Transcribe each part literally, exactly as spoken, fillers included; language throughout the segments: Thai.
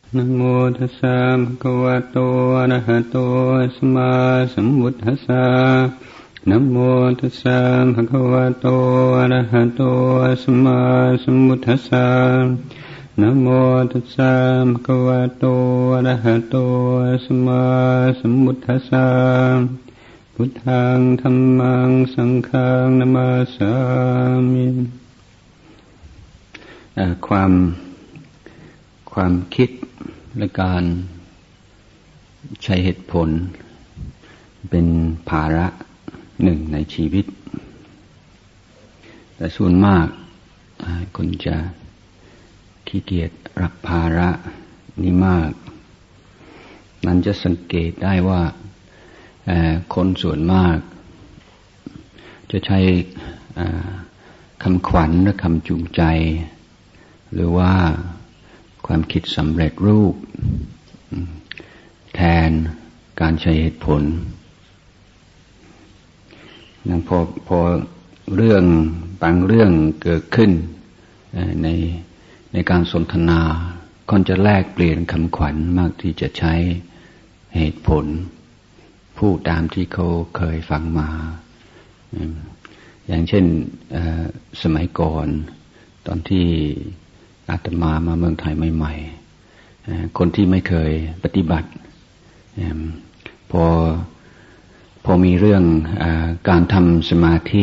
นะโมตัสสะภะคะวะโตอะระหะโตสัมมาสัมพุทธัสสะนะโมตัสสะภะคะวะโตอะระหะโตสัมมาสัมพุทธัสสะนะโมตัสสะภะคะวะโตอะระหะโตสัมมาสัมพุทธัสสะพุทธังธัมมังสังฆังนะมาสามิความความคิดและการใช้เหตุผลเป็นภาระหนึ่งในชีวิตแต่ส่วนมากคนจะขี้เกียจรับภาระนี้มากนั้นจะสังเกตได้ว่าคนส่วนมากจะใช้คำขวัญและคำจูงใจหรือว่าความคิดสำเร็จรูปแทนการใช้เหตุผลนั่นพอพอเรื่องบางเรื่องเกิดขึ้นในในการสนทนาคนจะแลกเปลี่ยนคำขวัญมากที่จะใช้เหตุผลพูดตามที่เขาเคยฟังมาอย่างเช่นสมัยก่อนตอนที่อาตมามาเมืองไทยใหม่ๆคนที่ไม่เคยปฏิบัติพอพอมีเรื่องการทำสมาธิ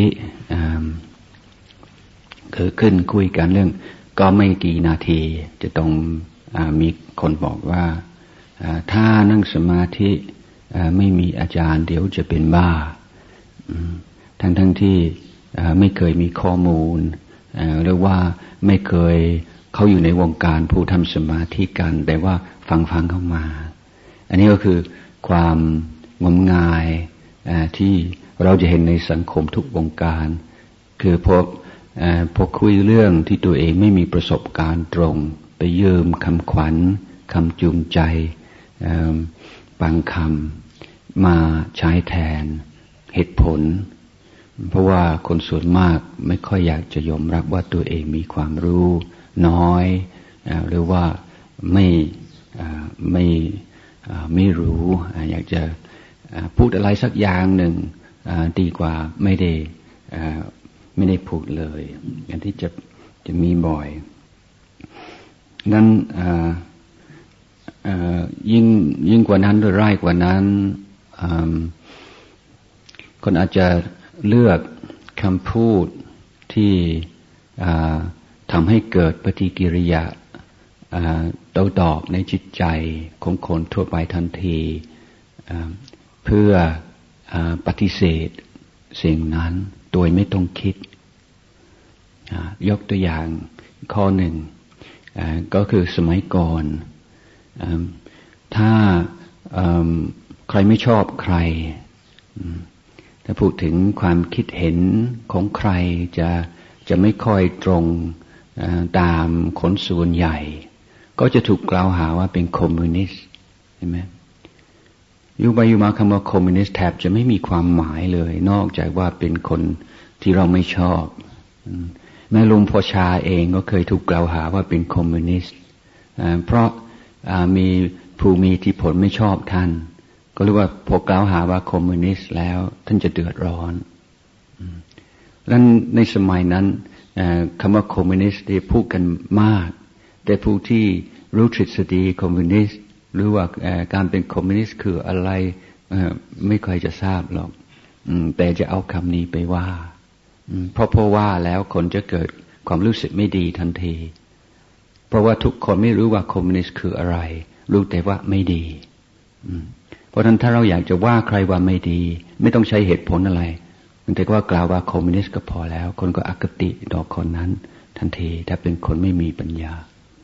เกิดขึ้นคุยกันเรื่องก็ไม่กี่นาทีจะต้องมีคนบอกว่าถ้านั่งสมาธิไม่มีอาจารย์เดี๋ยวจะเป็นบ้าทั้งทั้งที่ไม่เคยมีข้อมูลหรือว่าไม่เคยเขาอยู่ในวงการผู้ทำสมาธิกันแต่ว่าฟังฟังเข้ามาอันนี้ก็คือความงมงายที่เราจะเห็นในสังคมทุกวงการคือพอพอคุยเรื่องที่ตัวเองไม่มีประสบการณ์ตรงไปยืมคำขวัญคำจูงใจบางคำมาใช้แทนเหตุผลเพราะว่าคนส่วนมากไม่ค่อยอยากจะยอมรับว่าตัวเองมีความรู้น้อยหรือว่าไม่ไม่ไม่รู้อยากจะพูดอะไรสักอย่างหนึ่งดีกว่าไม่ได้ไม่ได้พูดเลยอย่างที่จะจะมีบ่อยนั้นยิ่งยิ่งกว่านั้นหรือร้ายกว่านั้นคนอาจจะเลือกคำพูดที่ทำให้เกิดปฏิกิริยาโต้ตอบในจิตใจของคนทั่วไปทันทีเพื่อปฏิเสธสิ่งนั้นโดยไม่ต้องคิดยกตัวอย่างข้อหนึ่งก็คือสมัยก่อนถ้าใครไม่ชอบใครถ้าพูดถึงความคิดเห็นของใครจะจะไม่ค่อยตรงตามคนส่วนใหญ่ก็จะถูกกล่าวหาว่าเป็นคอมมิวนิสต์ใช่ไหมยุคไปยุคมาคำว่าคอมมิวนิสต์แทบจะไม่มีความหมายเลยนอกจากว่าเป็นคนที่เราไม่ชอบแม่ลุงพ่อชาเองก็เคยถูกกล่าวหาว่าเป็นคอมมิวนิสต์เพราะมีผู้มีอิทธิพลไม่ชอบท่านก็เรียกว่าพอกล่าวหาว่าคอมมิวนิสต์แล้วท่านจะเดือดร้อนและในสมัยนั้นคำว่าคอมมิวนิสต์ได้พูดกันมากแต่ผู้ที่รู้ทฤษฎีคอมมิวนิสต์หรือว่าการเป็นคอมมิวนิสต์คืออะไรไม่ค่อยจะทราบหรอกแต่จะเอาคำนี้ไปว่าเพราะเพราะว่าแล้วคนจะเกิดความรู้สึกไม่ดีทันทีเพราะว่าทุกคนไม่รู้ว่าคอมมิวนิสต์คืออะไรรู้แต่ว่าไม่ดีเพราะฉะนั้นถ้าเราอยากจะว่าใครว่าไม่ดีไม่ต้องใช้เหตุผลอะไรแต่ว่ากล่าวว่าคอมมิวนิสต์ก็พอแล้วคนก็อคติต่อคนนั้นทันทีถ้าเป็นคนไม่มีปัญญา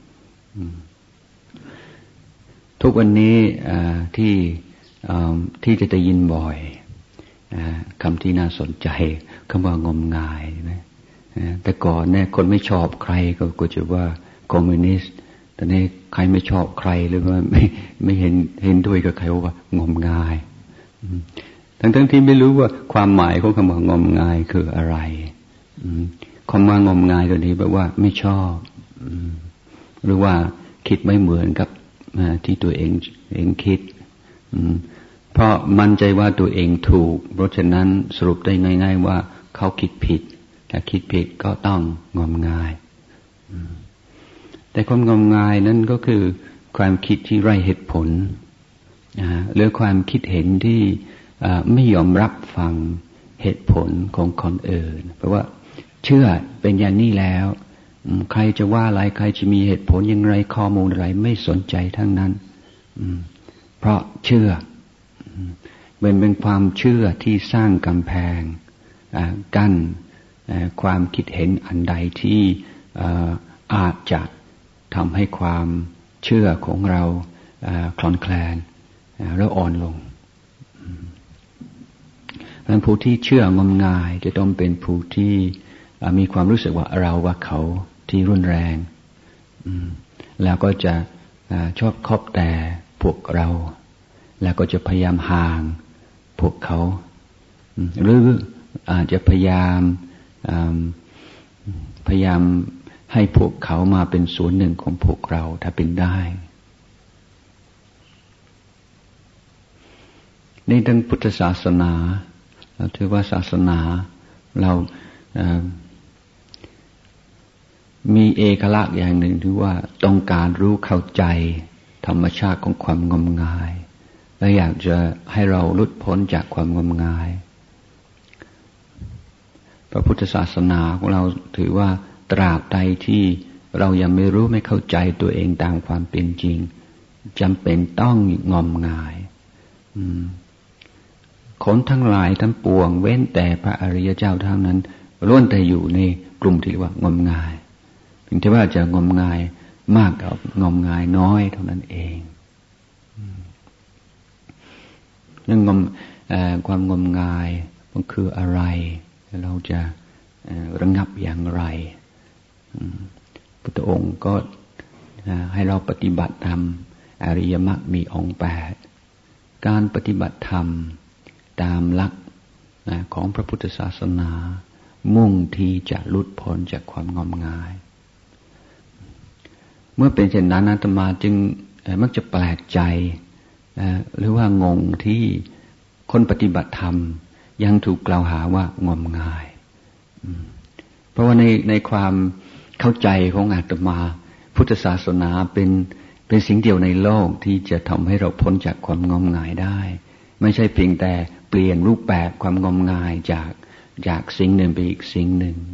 ทุกวันนี้ที่ที่จะได้ยินบ่อยคำที่น่าสนใจคำว่างมงายนะแต่ก่อนเนี่ยคนไม่ชอบใครก็ก็จะว่าคอมมิวนิสต์แต่นี่ใครไม่ชอบใครหรือว่าไม่ไม่เห็นเห็นด้วยกับใครว่างมงายทั้งทั้งที่ไม่รู้ว่าความหมายของคำว่างมงายคืออะไรคำว่างมงายตัวนี้แปลว่าไม่ชอบหรือว่าคิดไม่เหมือนกับที่ตัวเองเองคิดเพราะมั่นใจว่าตัวเองถูกเพราะฉะนั้นสรุปได้ง่ายๆว่าเขาคิดผิดถ้าคิดผิดก็ต้องงมงายแต่ความงมงายนั้นก็คือความคิดที่ไร้เหตุผลหรือความคิดเห็นที่ไม่ยอมรับฟังเหตุผลของคนอื่นเพราะว่าเชื่อเป็นอย่างนี้แล้วใครจะว่าอะไรใครจะมีเหตุผลอย่างไรข้อมูลอะไรไม่สนใจทั้งนั้นเพราะเชื่อเป็นเป็นความเชื่อที่สร้างกำแพงกั้นความคิดเห็นอันใดที่อาจจะทำให้ความเชื่อของเราคลอนแคลนและอ่อนลงเพราะฉะนั้นผู้ที่เชื่องมงายจะต้องเป็นผู้ที่มีความรู้สึกว่าเราว่าเขาที่รุนแรงแล้วก็จะชอบคบแต่พวกเราแล้วก็จะพยายามห่างพวกเขาหรืออาจจะพยายามพยายามให้พวกเขามาเป็นส่วนหนึ่งของพวกเราถ้าเป็นได้ในทางพุทธศาสนาเราถือว่าศาสนาเรามีเอกลักษณ์อย่างหนึ่งที่ว่าต้องการรู้เข้าใจธรรมชาติของความงมงายและอยากจะให้เราหลุดพ้นจากความงมงายพระพุทธศาสนาของเราถือว่าตราบใดที่เรายังไม่รู้ไม่เข้าใจตัวเองตามความเป็นจริงจำเป็นต้องงมงายคนทั้งหลายทั้งปวงเว้นแต่พระอริยเจ้าเท่านั้นล้วนแต่อยู่ในกลุ่มที่เรียกว่างมงายเพียงแต่ว่าจะงมงายมากกับงมงายน้อยเท่านั้นเองเรื่องงมความงมงายมันคืออะไรเราจะระงับอย่างไรพุทธองค์ก็ให้เราปฏิบัติธรรมอริยมรรคมีองค์แปดการปฏิบัติธรรมตามหลักของพระพุทธศาสนามุ่งที่จะหลุดพ้นจากความงมงายเมื่อเป็นเช่นนั้นอาตมาจึงมักจะแปลกใจหรือว่างงที่คนปฏิบัติธรรมยังถูกกล่าวหาว่างมงายเพราะว่าในในความเข้าใจของอาตมาพุทธศาสนาเป็นเป็นสิ่งเดียวในโลกที่จะทำให้เราพ้นจากความงมงายได้ไม่ใช่เพียงแต่เปลี่ยนรูปแบบความงมงายจากจากสิ่งหนึ่งไปอีกสิ่งหนึ่ง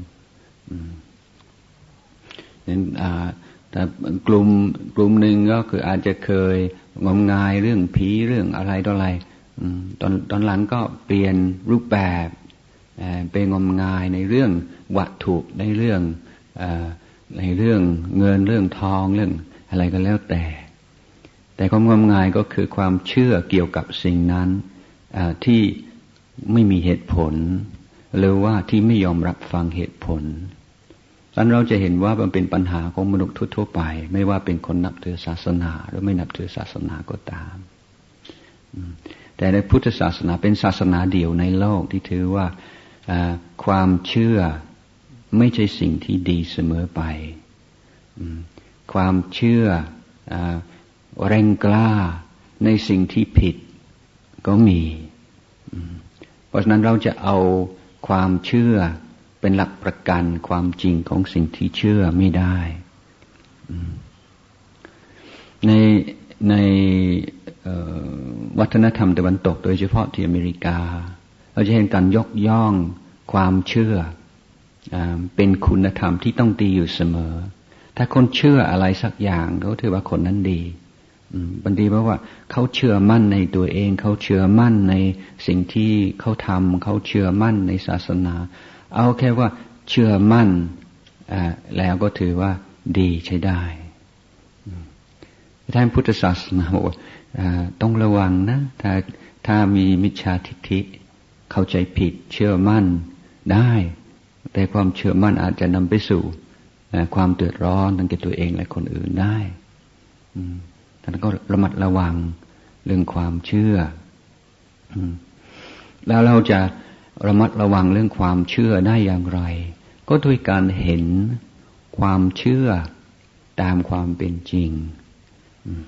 นั้นแต่กลุ่มกลุ่มหนึ่งก็คืออาจจะเคยงมงายเรื่องผีเรื่องอะไรต่ออะไรตอนตอนหลังก็เปลี่ยนรูปแบบเป็นงมงายในเรื่องวัตถุในเรื่องในเรื่องเงินเรื่องทองเรื่องอะไรก็แล้วแต่แต่ความงมงายก็คือความเชื่อเกี่ยวกับสิ่งนั้นที่ไม่มีเหตุผลหรือว่าที่ไม่ยอมรับฟังเหตุผลดังนั้นเราจะเห็นว่ามันเป็นปัญหาของมนุษย์ทั่วๆไปไม่ว่าเป็นคนนับถือศาสนาหรือไม่นับถือศาสนาก็ตามแต่ในพุทธศาสนาเป็นศาสนาเดียวในโลกที่ถือว่าความเชื่อไม่ใช่สิ่งที่ดีเสมอไปความเชื่อแรงกล้าในสิ่งที่ผิดก็มีเพราะฉะนั้นเราจะเอาความเชื่อเป็นหลักประกันความจริงของสิ่งที่เชื่อไม่ได้ในในวัฒนธรรมตะวันตกโดยเฉพาะที่อเมริกาเราจะเห็นการยกย่องความเชื่อเป็นคุณธรรมที่ต้องดีอยู่เสมอถ้าคนเชื่ออะไรสักอย่างเขาถือว่าคนนั้นดีบันดีเพราะว่าเขาเชื่อมั่นในตัวเองเขาเชื่อมั่นในสิ่งที่เขาทำเขาเชื่อมั่นในศาสนาเอาแค่ว่าเชื่อมั่นแล้วก็ถือว่าดีใช้ได้ท่านพุทธศาสนาบอกว่าต้องระวังนะถ้าถ้ามีมิจฉาทิฏฐิเข้าใจผิดเชื่อมั่นได้แต่ความเชื่อมั่นอาจจะนำไปสู่ความเดือดร้อนทั้งแก่ตัวเองและคนอื่นได้ท่านก็ระมัดระวังเรื่องความเชื่อแล้วเราจะระมัดระวังเรื่องความเชื่อได้อย่างไรก็ด้วยการเห็นความเชื่อตามความเป็นจริง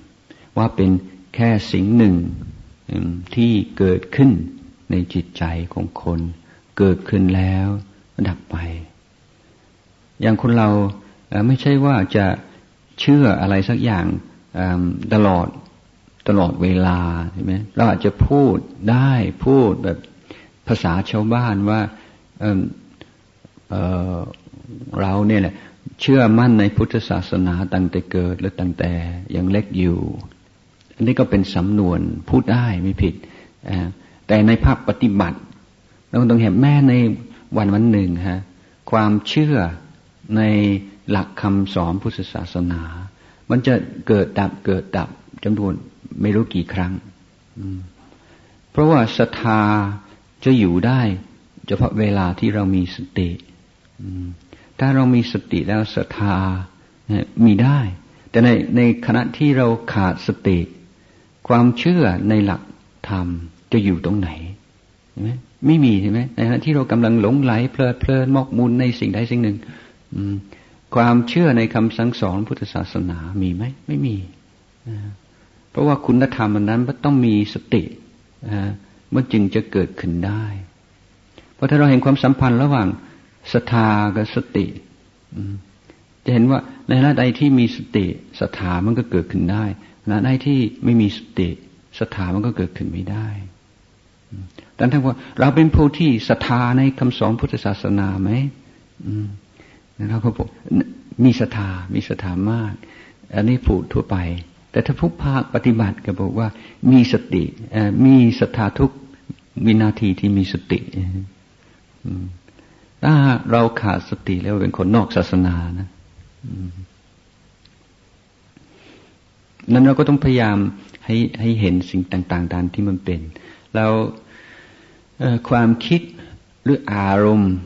ว่าเป็นแค่สิ่งหนึ่งที่เกิดขึ้นในจิตใจของคนเกิดขึ้นแล้วดับไปอย่างคนเราไม่ใช่ว่าจะเชื่ออะไรสักอย่างตลอดตลอดเวลาใช่ไหมเราอาจจะพูดได้พูดแบบภาษาชาวบ้านว่าเอ่อเอ่อเราเนี่ยแหละเชื่อมั่นในพุทธศาสนาตั้งแต่เกิดหรือตั้งแต่ยังเล็กอยู่อันนี้ก็เป็นสำนวนพูดได้ไม่ผิดแต่ในภาคปฏิบัติเราต้องเห็นแม่ในวันวันหนึ่งฮะความเชื่อในหลักคำสอนพุทธศาสนามันจะเกิดดับเกิดดับจำนวนไม่รู้กี่ครั้งเพราะว่าศรัทธาจะอยู่ได้เฉพาะเวลาที่เรามีสติถ้าเรามีสติแล้วศรัทธามีได้แต่ในในขณะที่เราขาดสติความเชื่อในหลักธรรมจะอยู่ตรงไหนใช่ไหมไม่มีใช่ไหมในขณะที่เรากำลังหลงไหลเพลิดเพลินมกมุ่นในสิ่งใดสิ่งหนึ่งความเชื่อในคำสั่งสอนพุทธศาสนามีไหมไม่มีเพราะว่าคุณธรรมอันนั้นมันต้องมีสติมันจึงจะเกิดขึ้นได้เพราะถ้าเราเห็นความสัมพันธ์ระหว่างศรัทธากับสติจะเห็นว่าในขณะใดที่มีสติศรัทธามันก็เกิดขึ้นได้ขณะใดที่ไม่มีสติศรัทธามันก็เกิดขึ้นไม่ได้แต่ถ้าว่าเราเป็นผู้ที่ศรัทธาในคำสอนพุทธศาสนาไหมนะครับผมมีศรัทธามีศรัทธามากอันนี้พูดทั่วไปแต่ถ้าผู้ภาคปฏิบัติก็บอกว่ามีสติมีศรัทธาทุกวินาทีที่มีสติถ้าเราขาดสติแล้วเป็นคนนอกศาสนานะนั้นเราก็ต้องพยายามให้ให้เห็นสิ่งต่างๆตามที่มันเป็นแล้วความคิดหรืออารมณ์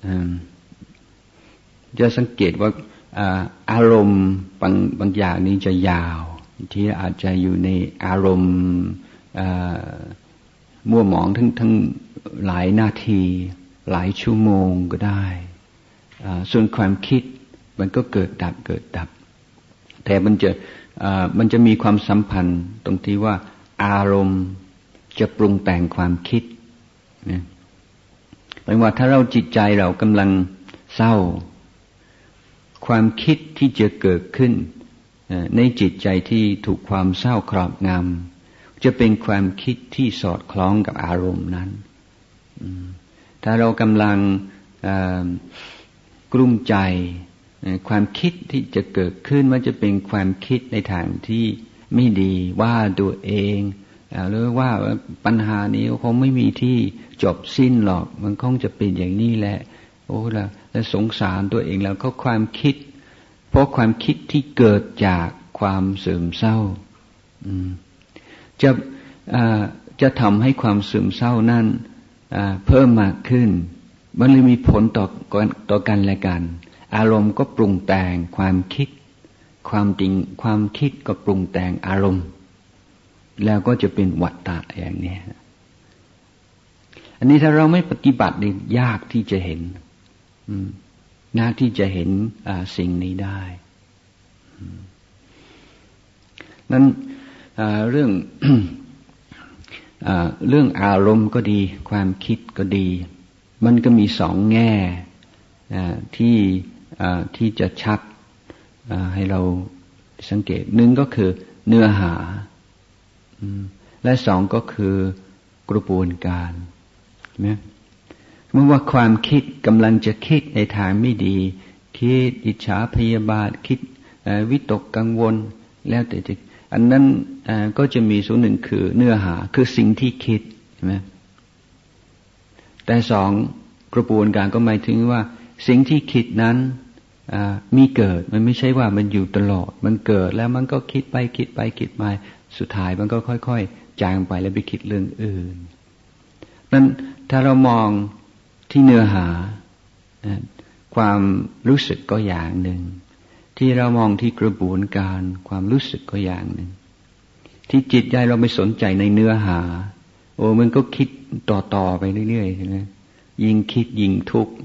จะสังเกตว่าอารมณ์บางบางอย่างนี้จะยาวที่อาจจะอยู่ในอารมณ์มัวหมองทั้งทั้งหลายนาทีหลายชั่วโมงก็ได้ส่วนความคิดมันก็เกิดดับเกิดดับแต่มันจะมันจะมีความสัมพันธ์ตรงที่ว่าอารมณ์จะปรุงแต่งความคิดนะหมายว่าถ้าเราจิตใจเรากำลังเศร้าความคิดที่จะเกิดขึ้นในจิตใจที่ถูกความเศร้าครอบงำจะเป็นความคิดที่สอดคล้องกับอารมณ์นั้นถ้าเรากำลังกลุ้มใจความคิดที่จะเกิดขึ้นมันจะเป็นความคิดในทางที่ไม่ดีว่าตัวเองหรือว่าปัญหานี้คงไม่มีที่จบสิ้นหรอกมันคงจะเป็นอย่างนี้แหละโอ้ละแล้วสงสารตัวเองแล้วก็ความคิดเพราะความคิดที่เกิดจากความซึมเศร้าจะจะทำให้ความซึมเศร้านั้นเพิ่มมากขึ้นมันเลยมีผลต่อต่อกันและกันอารมณ์ก็ปรุงแต่งความคิดความจริงความคิดก็ปรุงแต่งอารมณ์แล้วก็จะเป็นวัฏฏะอย่างนี้อันนี้ถ้าเราไม่ปฏิบัตินี่ยากที่จะเห็นยากที่จะเห็นสิ่งนี้ได้นั้นเรื่อง เรื่องอารมณ์ก็ดีความคิดก็ดีมันก็มีสองแง่ที่ที่จะชัดให้เราสังเกตหนึ่งก็คือเนื้อหาและสองก็คือกระบวนการนะเมื่อว่าความคิดกำลังจะคิดในทางไม่ดีคิดอิจฉาพยาบาทคิดวิตกกังวลแล้วแต่จะอันนั้นก็จะมีส่วนหนึ่งคือเนื้อหาคือสิ่งที่คิดใช่ไหมแต่สองกระบวนการก็หมายถึงว่าสิ่งที่คิดนั้นมีเกิดมันไม่ใช่ว่ามันอยู่ตลอดมันเกิดแล้วมันก็คิดไปคิดไปคิดมาสุดท้ายมันก็ค่อยๆจางไปแล้วไปคิดเรื่องอื่นนั้นถ้าเรามองที่เนื้อหาความรู้สึกก็อย่างหนึ่งที่เรามองที่กระบวนการความรู้สึกก็อย่างหนึ่งที่จิตใจเราไม่สนใจในเนื้อหาโอ้มันก็คิดต่อๆไปเรื่อยๆใช่ไหมยิ่งคิดยิ่งทุกข์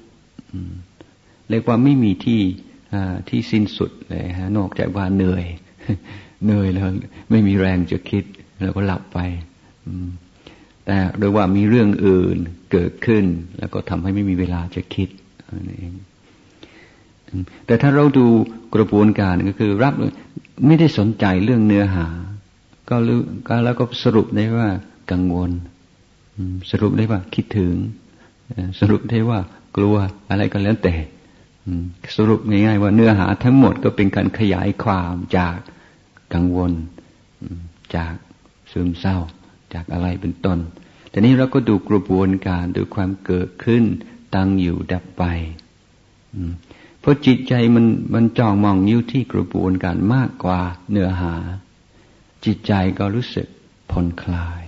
เรียกว่าไม่มีที่ที่สิ้นสุดเลยฮะนอกจากว่าเหนื่อยเหนื่อยแล้วไม่มีแรงจะคิดแล้วก็หลับไปแต่โดยว่ามีเรื่องอื่นเกิดขึ้นแล้วก็ทำให้ไม่มีเวลาจะคิดนั่นเองแต่ถ้าเราดูกระบวนการก็คือรับไม่ได้สนใจเรื่องเนื้อหาก็รู้ก็แล้วก็สรุปได้ว่ากังวลสรุปได้ว่าคิดถึงสรุปได้ว่ากลัวอะไรก็แล้วแต่สรุปง่ายๆว่าเนื้อหาทั้งหมดก็เป็นการขยายความจากกังวลจากซึมเศร้าจากอะไรเป็นต้นแต่นี้เราก็ดูกระบวนการดูความเกิดขึ้นตั้งอยู่ดับไปเพราะจิตใจมันมันจ้องมองอยู่ที่กระบวนการมากกว่าเนื้อหาจิตใจก็รู้สึกผ่อนคลาย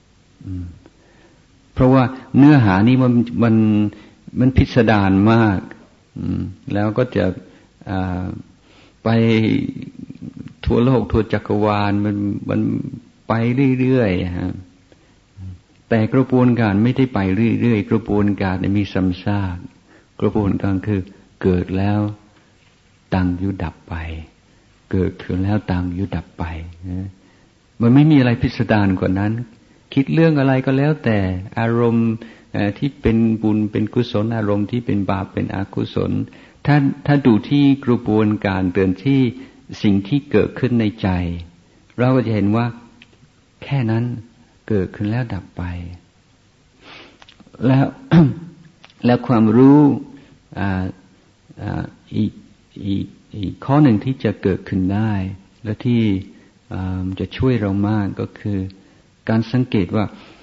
เพราะว่าเนื้อหานี้มันมันมันพิสดารมากแล้วก็จะไปทั่วโลกทั่วจักรวาลมันมันไปเรื่อยๆฮะแต่กระบวนการไม่ได้ไปเรื่อยๆกระบวนการมีซ้ำซากกระบวนการคือเกิดแล้วตั้งอยู่ดับไปเกิดขึ้นแล้วตั้งอยู่ดับไปนะมันไม่มีอะไรพิสดารกว่านั้นคิดเรื่องอะไรก็แล้วแต่อารมณ์ที่เป็นบุญเป็นกุศลอารมณ์ที่เป็นบาปเป็นอกุศลถ้าถ้าดูที่กระบวนการเดินที่สิ่งที่เกิดขึ้นในใจเราก็จะเห็นว่าแค่นั้นเกิดขึ้นแล้วดับไปแล้ว แล้วความรู้อ่าอ่าอีกอีกอีกข้อหนึ่งที่จะเกิดขึ้นได้และที่จะช่วยเรามากก็คือการสังเกตว่า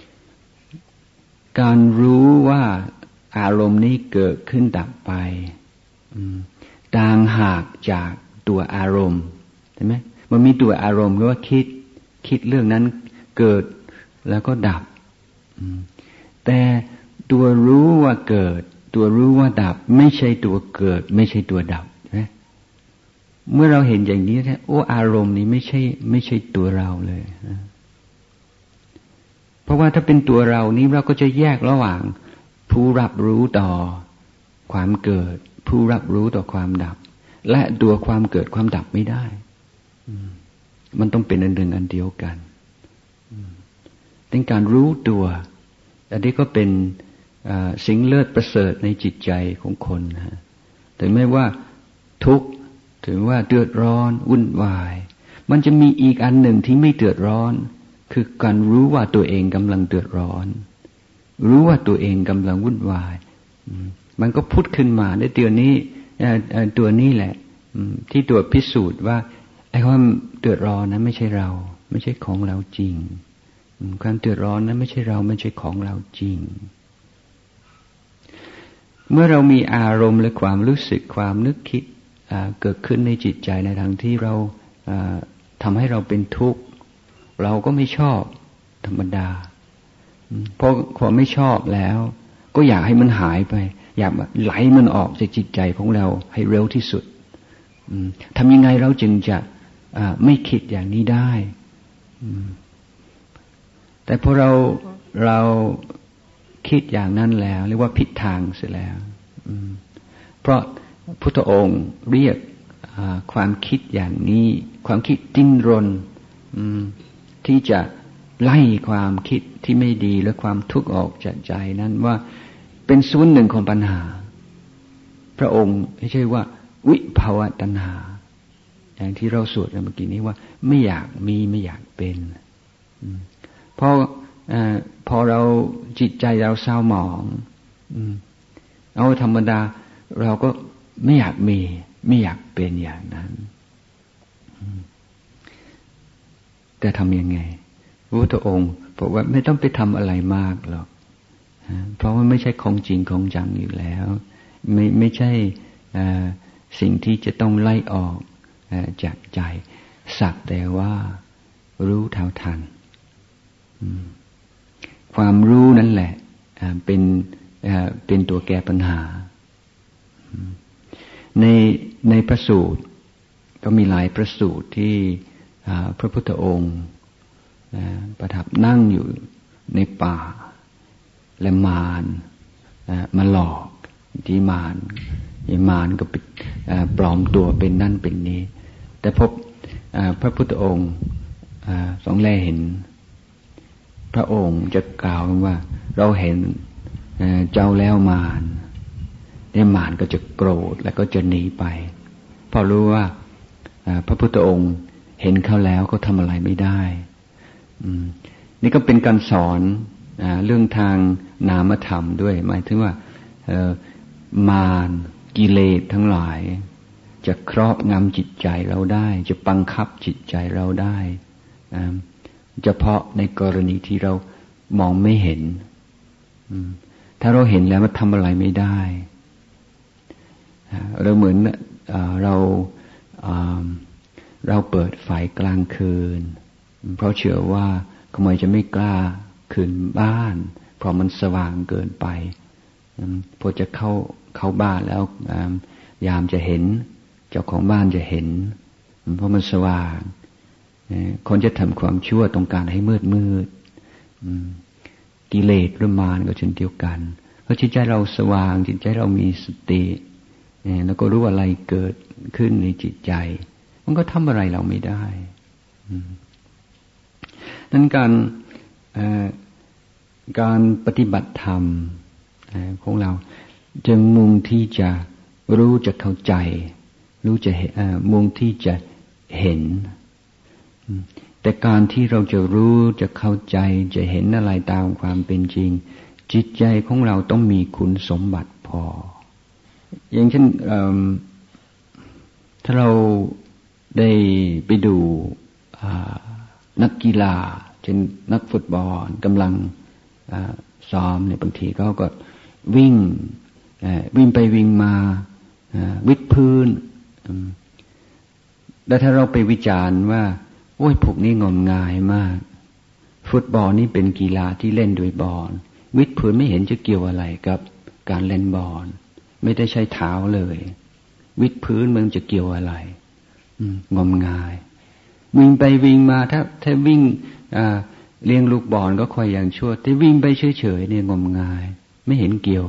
การรู้ว่าอารมณ์นี้เกิดขึ้นดับไปต่างหากจากตัวอารมณ์ใช่ไหมมันมีตัวอารมณ์หรือว่าคิดคิดเรื่องนั้นเกิดแล้วก็ดับแต่ตัวรู้ว่าเกิดตัวรู้ว่าดับไม่ใช่ตัวเกิดไม่ใช่ตัวดับใช่ไหมเมื่อเราเห็นอย่างนี้แท้โอ้อารมณ์นี้ไม่ใช่ไม่ใช่ตัวเราเลยเพราะว่าถ้าเป็นตัวเรานี้เราก็จะแยกระหว่างผู้รับรู้ต่อความเกิดผู้รับรู้ต่อความดับและตัวความเกิดความดับไม่ได้มันต้องเป็นอันหนึ่งอันเดียวกันเป็นการรู้ตัวอันนี้ก็เป็นสิ่งเลิศประเสริฐในจิตใจของคนนะถึงแม้ว่าทุกข์ถึงว่าเดือดร้อนวุ่นวายมันจะมีอีกอันหนึ่งที่ไม่เดือดร้อนคือการรู้ว่าตัวเองกำลังเดือดร้อนรู้ว่าตัวเองกำลังวุ่นวายมันก็พุทธขึ้นมาในเดี๋ยวนี้ตัวนี้แหละที่ตัวพิสูจน์ว่าไอ้ความเดือดร้อนนั้นไม่ใช่เราไม่ใช่ของเราจริงความเดือดร้อนนั้นไม่ใช่เราไม่ใช่ของเราจริงเมื่อเรามีอารมณ์และความรู้สึกความนึกคิดเกิดขึ้นในจิตใจในทางที่เราทำให้เราเป็นทุกข์เราก็ไม่ชอบธรรมดาเพราะความไม่ชอบแล้วก็อยากให้มันหายไปอยากไหลมันออกจากจิตใจของเราให้เร็วที่สุดทำยังไงเราจึงจะไม่คิดอย่างนี้ได้แต่พอเราเราคิดอย่างนั้นแล้วเรียกว่าผิดทางเสียแล้วเพราะพุทธองค์เรียกความคิดอย่างนี้ความคิดดิ้นรนที่จะไล่ความคิดที่ไม่ดีและความทุกข์ออกจากใจนั้นว่าเป็นส่วนหนึ่งของปัญหาพระองค์ไม่ใช่ว่าวิภาวะตัณหาอย่างที่เราสวดเมื่อกี้นี้ว่าไม่อยากมีไม่อยากเป็นพอพอเราจิตใจเราเศร้าหมองเอาธรรมดาเราก็ไม่อยากมีไม่อยากเป็นอย่างนั้นแต่ทำยังไงพระพุทธองค์บอกว่าไม่ต้องไปทำอะไรมากหรอกเพราะว่าไม่ใช่ของจริงของจังอยู่แล้วไม่ไม่ใช่สิ่งที่จะต้องไล่ออกจากใจสักแต่ว่ารู้เท่าทันความรู้นั่นแหละเป็นเป็นตัวแก้ปัญหาในในพระสูตรก็มีหลายพระสูตรที่พระพุทธองค์ประทับนั่งอยู่ในป่าและมารมาหลอกที่มารไอ้มารก็ปลอมตัวเป็นนั่นเป็นนี้แต่พบพระพุทธองค์สองแลเห็นพระองค์จะกล่าวว่าเราเห็นเจ้าแล้วมารเนี่ยมารก็จะโกรธแล้วก็จะหนีไปเพราะรู้ว่าพระพุทธองค์เห็นเขาแล้วเขาทำอะไรไม่ได้นี่ก็เป็นการสอนเรื่องทางนามธรรมด้วยหมายถึงว่ามารกิเลสทั้งหลายจะครอบงำจิตใจเราได้จะบังคับจิตใจเราได้เฉพาะในกรณีที่เรามองไม่เห็นถ้าเราเห็นแล้วมันทำอะไรไม่ได้เราเหมือนเราเราเปิดไฟกลางคืนเพราะเชื่อว่าขโมยจะไม่กล้าขึ้นบ้านเพราะมันสว่างเกินไปพอจะเข้าเข้าบ้านแล้วยามจะเห็นเจ้าของบ้านจะเห็นเพราะมันสว่างคนจะทำความชั่วต้องการให้มืดมืดกิเลสหรือมารก็เช่นเดียวกันเพราะจิตใจเราสว่างจิตใจเรามีสติแล้วก็รู้อะไรเกิดขึ้นในจิตใจมันก็ทำอะไรเราไม่ได้นั้นการการปฏิบัติธรรมของเราจึงมุ่งที่จะรู้จะเข้าใจรู้จะมุ่งที่จะเห็นแต่การที่เราจะรู้จะเข้าใจจะเห็นอะไรตามความเป็นจริงจิตใจของเราต้องมีคุณสมบัติพออย่างเช่นถ้าเราได้ไปดูนักกีฬาเช่นนักฟุตบอลกำลังซ้อมเนี่ยบางทีเขาก็วิ่งวิ่งไปวิ่งมาวิดพื้นแล้วถ้าเราไปวิจารณ์ว่าโอ้ยพวกนี้งมงายมากฟุตบอลนี่เป็นกีฬาที่เล่นด้วยบอลวิดพื้นไม่เห็นจะเกี่ยวอะไรกับการเล่นบอลไม่ได้ใช้เท้าเลยวิดพื้นมันจะเกี่ยวอะไรงมงายวิ่งไปวิ่งมาถ้าถ้าวิ่งเลี้ยงลูกบอลก็ค่อยอย่างชั่วแต่วิ่งไปเฉยๆเนี่ยงมงายไม่เห็นเกี่ยว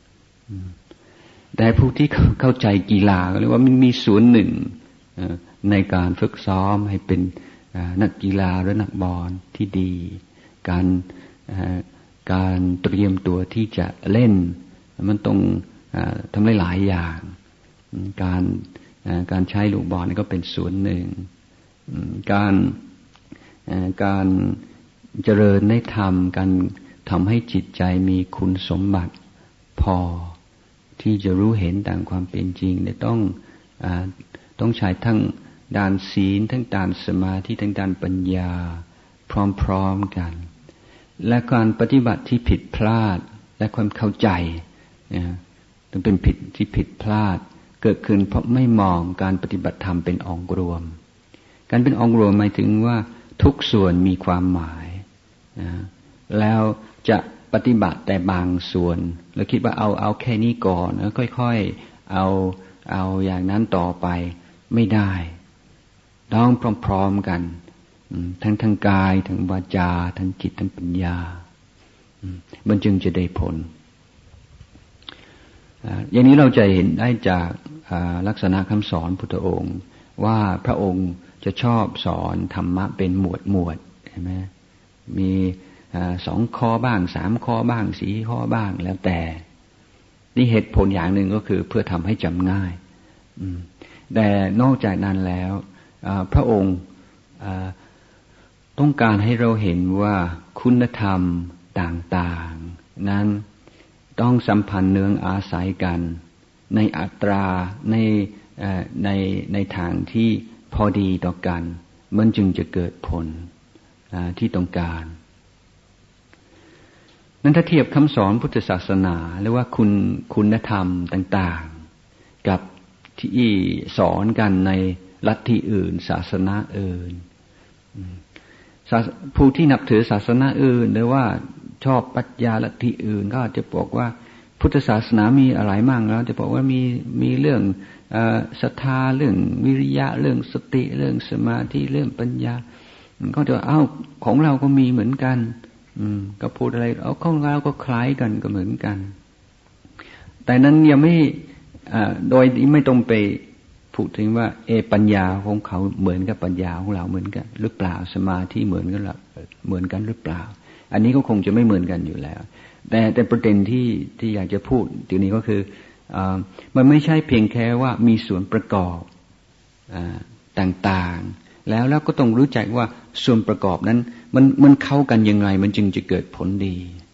แต่ผู้ที่เข้าใจกีฬาก็เรียกว่ามันมีส่วนหนึ่งในการฝึกซ้อมให้เป็นนักกีฬาหรือนักบอลที่ดีการการเตรียมตัวที่จะเล่นมันต้องทำหลายๆอย่างการการใช้ลูกบอลนี่ก็เป็นส่วนหนึ่งการการเจริญในธรรมการทำให้จิตใจมีคุณสมบัติพอที่จะรู้เห็นตามความเป็นจริงเนี่ยต้องต้องใช้ทั้งด้านศีลทั้งด้านสมาธิทั้งด้านปัญญาพร้อมๆกันและการปฏิบัติที่ผิดพลาดและความเข้าใจนะต้องเป็นผิดที่ผิดพลาดเกิดขึ้นเพราะไม่มองการปฏิบัติธรรมเป็นองค์รวมการเป็นองค์รวมหมายถึงว่าทุกส่วนมีความหมายนะแล้วจะปฏิบัติแต่บางส่วนแล้วคิดว่าเอาเอาแค่นี้ก่อนแล้วค่อยๆเอาเอาอย่างนั้นต่อไปไม่ได้ต้องพร้อมๆกันทั้งทางกายทั้งวาจาทั้งจิตทั้งปัญญามันจึงจะได้ผลอย่างนี้เราจะเห็นได้จากลักษณะคำสอนพุทธองค์ว่าพระองค์จะชอบสอนธรรมะเป็นหมวดหมวดใช่ไหมมีสองข้อบ้างสามข้อบ้างสี่ข้อบ้างแล้วแต่นี่เหตุผลอย่างหนึ่งก็คือเพื่อทำให้จำง่ายแต่นอกจากนั้นแล้วพระองค์ต้องการให้เราเห็นว่าคุณธรรมต่างๆนั้นต้องสัมพันธ์เนื่องอาศัยกันในอัตราในในในทางที่พอดีต่อกันมันจึงจะเกิดผลที่ต้องการนั้นถ้าเทียบคำสอนพุทธศาสนาหรือว่าคุณคุณธรรมต่างๆกับที่สอนกันในลัทธิอื่นศาสนาอื่นผู้ที่นับถือศาสนาอื่นหรือว่าชอบปรัชญาลัทธิอื่นก็จะบอกว่าพุทธศาสนามีอะไรมั่งแล้วจะบอกว่ามีมีเรื่องศรัทธาเรื่องวิริยะเรื่องสติเรื่องสมาธิเรื่องปัญญาก็จะเอ้าของเราก็มีเหมือนกันก็พูดอะไรเอาของเราก็คล้ายกันก็เหมือนกันแต่นั้นยังไม่โดยไม่ต้องไปพูดถึงว่าเอปัญญาของเขาเหมือนกับปัญญาของเราเหมือนกันหรือเปล่าสมาธิเหมือนกันหรือเหมือนกันหรือเปล่าอันนี้ก็คงจะไม่เหมือนกันอยู่แล้วแต่แต่ประเด็นที่ที่อยากจะพูดทีนี้ก็คืออ่ามันไม่ใช่เพียงแค่ว่ามีส่วนประกอบอ่าต่างๆแล้วแล้วก็ต้องรู้จักว่าส่วนประกอบนั้นมันมันเข้ากันยังไงมันจึงจะเกิดผลดี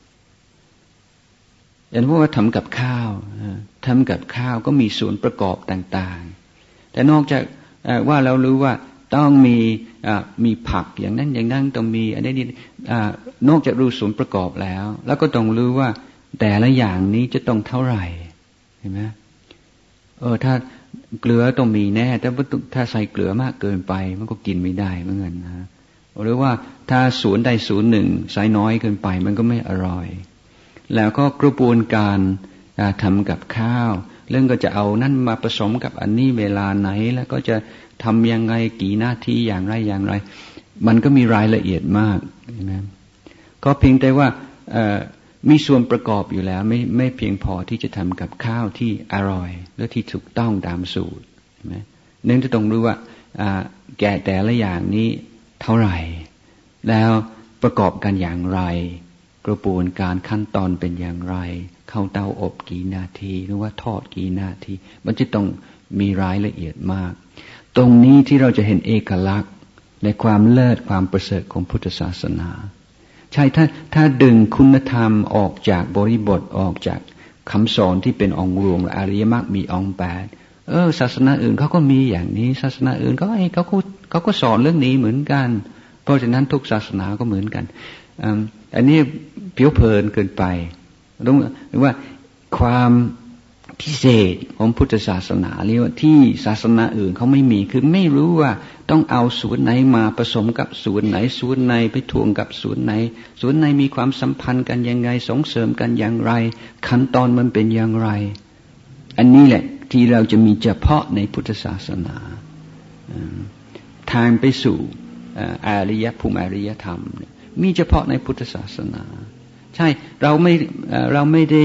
อย่างพวกว่าทำกับข้าวทำกับข้าวก็มีส่วนประกอบต่างๆแต่นอกจากว่าเรารู้ว่าต้องมีมีผักอย่างนั้นอย่างนั้นต้องมีอันนี้นอกจากรู้ส่วนประกอบแล้วแล้วก็ต้องรู้ว่าแต่ละอย่างนี้จะต้องเท่าไหร่เห็นไหมเออถ้าเกลือต้องมีแน่แต่ถ้าใส่เกลือมากเกินไปมันก็กินไม่ได้เหมือนกันนะหรือว่าถ้าศูนย์ใดศูนย์หนึ่งใส่น้อยเกินไปมันก็ไม่อร่อยแล้วก็กระบวนการทำกับข้าวเรื่องก็จะเอานั่นมาผสมกับอันนี้เวลาไหนแล้วก็จะทำยังไงกี่หน้าที่อย่างไรอย่างไรมันก็มีรายละเอียดมากนะก็เพียงแต่ว่ามีส่วนประกอบอยู่แล้วไม่ไม่เพียงพอที่จะทำกับข้าวที่อร่อยและที่ถูกต้องตามสูตรนะเนื่องจะต้องรู้ว่าแกะแต่ละอย่างนี้เท่าไหร่แล้วประกอบกันอย่างไรกระบวนการขั้นตอนเป็นอย่างไรเข้าเตาอบกี่นาทีหรือว่าทอดกี่นาทีมันจะต้องมีรายละเอียดมากตรงนี้ที่เราจะเห็นเอกลักษณ์ในความเลิศความประเสริฐของพุทธศาสนาใช่ถ้าถ้าดึงคุณธรรมออกจากบริบทออกจากคำสอนที่เป็นองค์รวมอริยมรรคมีองค์แปดเออศาสนาอื่นเขาก็มีอย่างนี้ศาสนาอื่นก็ไอ้เขาก็เขาก็สอนเรื่องนี้เหมือนกันเพราะฉะนั้นทุกศาสนาก็เหมือนกันอันนี้เพี้ยวเพลินเกินไปต้องว่าความพิเศษของพุทธศาสนาเรียกว่าที่ศาสนาอื่นเขาไม่มีคือไม่รู้ว่าต้องเอาส่วนไหนมาผสมกับส่วนไหนส่วนไหนไปทวงกับส่วนไหนส่วนไหนมีความสัมพันธ์กันยังไงส่งเสริมกันอย่างไรขั้นตอนมันเป็นอย่างไรอันนี้แหละที่เราจะมีเฉพาะในพุทธศาสนาทางไปสู่อริยภูมิอริยธรรมมีเฉพาะในพุทธศาสนาใช่เราไม่เราไม่ได้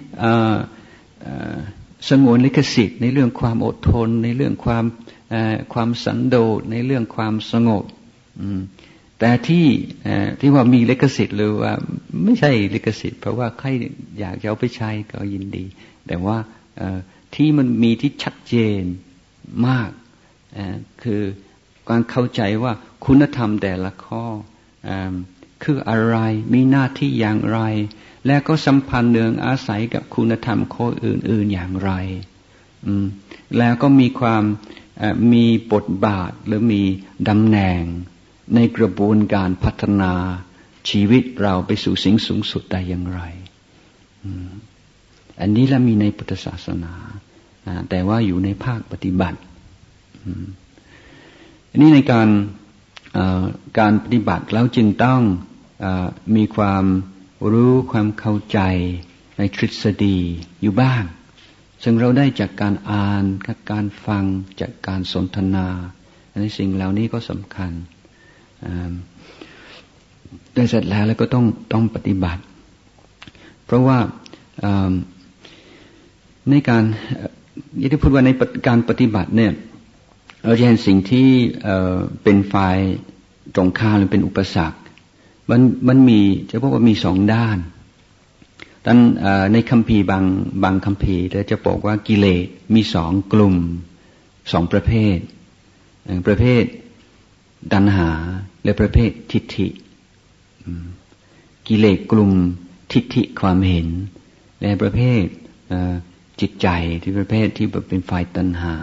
สงวนลิขสิทธิ์ในเรื่องความอดทนในเรื่องความความสันโดษในเรื่องความสงบแต่ที่ที่ว่ามีลิขสิทธิ์หรือว่าไม่ใช่ลิขสิทธิ์เพราะว่าใครอยากจะเอาไปใช้ก็ยินดีแต่ว่าที่มันมีที่ชัดเจนมากคือการเข้าใจว่าคุณธรรมแต่ละข้อคืออะไรมีหน้าที่อย่างไรและก็สัมพันธ์เนื่องอาศัยกับคุณธรรมข้ออื่นๆอย่างไรแล้วก็มีความมีบทบาทหรือมีตำแหน่งในกระบวนการพัฒนาชีวิตเราไปสู่สิ่งสูงสุดได้อย่างไรอันนี้ละมีในพุทธศาสนาแต่ว่าอยู่ในภาคปฏิบัติอันนี้ในการการปฏิบัติแล้วจึงต้องมีความรู้ความเข้าใจในทฤษฎีอยู่บ้างซึ่งเราได้จากการอ่านจากการฟังจากการสนทนาในสิ่งเหล่านี้ก็สำคัญได้เสร็จแล้วแล้วก็ต้องต้องปฏิบัติเพราะว่าในการที่ที่พูดว่าในการปฏิบัติเนี่ยเราจะเห็นสิ่งที่เป็นฝ่ายตรงข้ามหรือเป็นอุปสรรคมันมันมีจะบอกว่ามีสองด้านดังนั้นในคัมภีร์บางบางคัมภีร์จะบอกว่ากิเลสมีสองกลุ่มสองประเภทประเภทตัณหาและประเภททิฏฐิกิเลสกลุ่มทิฏฐิความเห็นและประเภทจิตใจที่ประเภทที่เป็นฝ่ายตัณหา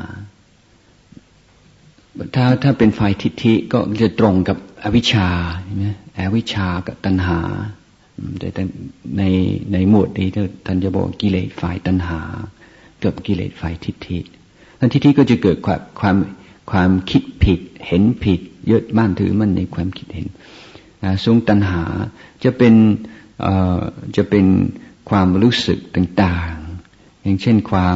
ถ้าถ้าเป็นฝ่ายทิฏฐิก็จะตรงกับอวิชชาใช่ไหมอวิชชากับตัณหาแต่ในในหมวดนี้ท่านจะบอกกิเลสฝ่ายตัณหากับกิเลสฝ่ายทิฏฐิทันทิฏฐิก็จะเกิดความความความคิดผิดเห็นผิดยึดมั่นถือมั่นในความคิดเห็นทรงตัณหาจะเป็นจะเป็นความรู้สึกต่างๆอย่างเช่นความ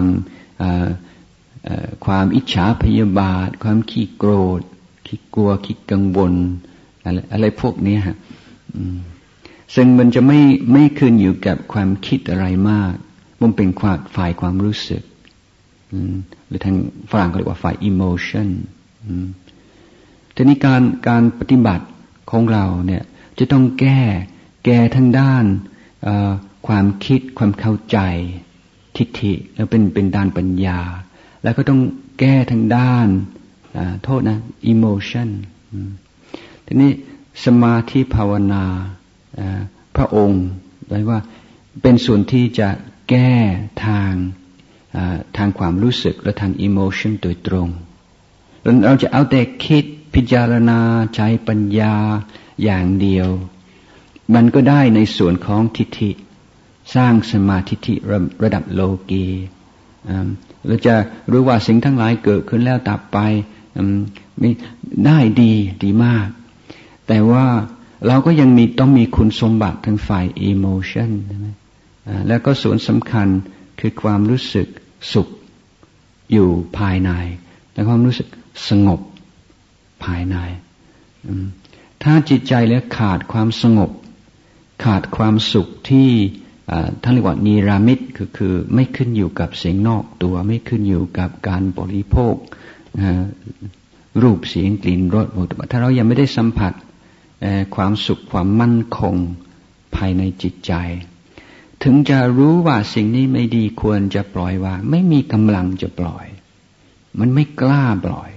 ความอิจฉาพยาบาทความขี้โกรธขี้กลัวขี้กังวลอะไรอะไรพวกนี้ฮะซึ่งมันจะไม่ไม่ขึ้นอยู่กับความคิดอะไรมากมันเป็นความฝ่ายความรู้สึกหรือทางฝรั่งเขาเรียกว่าฝ่าย emotion ทีนี้การการปฏิบัติของเราเนี่ยจะต้องแก้แก้ทั้งด้านความคิดความเข้าใจทิฏฐิแล้วเป็นเป็นด้านปัญญาแล้วก็ต้องแก้ทั้งด้านโทษนะ emotion ทีนี้สมาธิภาวนาพระองค์ไว้ว่าเป็นส่วนที่จะแก้ทางทางความรู้สึกและทาง emotion โดยตรงเราจะเอาแต่คิดพิจารณาใช้ปัญญาอย่างเดียวมันก็ได้ในส่วนของทิฏฐิสร้างสมาธิทิระดับโลกีเราจะรู้ว่าสิ่งทั้งหลายเกิดขึ้นแล้วดับไปได้ดีดีมากแต่ว่าเราก็ยังมีต้องมีคุณสมบัติทางฝ่าย emotion ใช่ไหมแล้วก็ส่วนสำคัญคือความรู้สึกสุขอยู่ภายในและความรู้สึกสงบภายในถ้าจิตใจแล้วขาดความสงบขาดความสุขที่ท่านเรียกว่านิรามิตคือคือไม่ขึ้นอยู่กับเสียงนอกตัวไม่ขึ้นอยู่กับการบริโภครูปเสียงกลิ่นรสถ้าเรายังไม่ได้สัมผัสความสุขความมั่นคงภายในจิตใจถึงจะรู้ว่าสิ่งนี้ไม่ดีควรจะปล่อยวางไม่มีกำลังจะปล่อยมันไม่กล้าปล่อย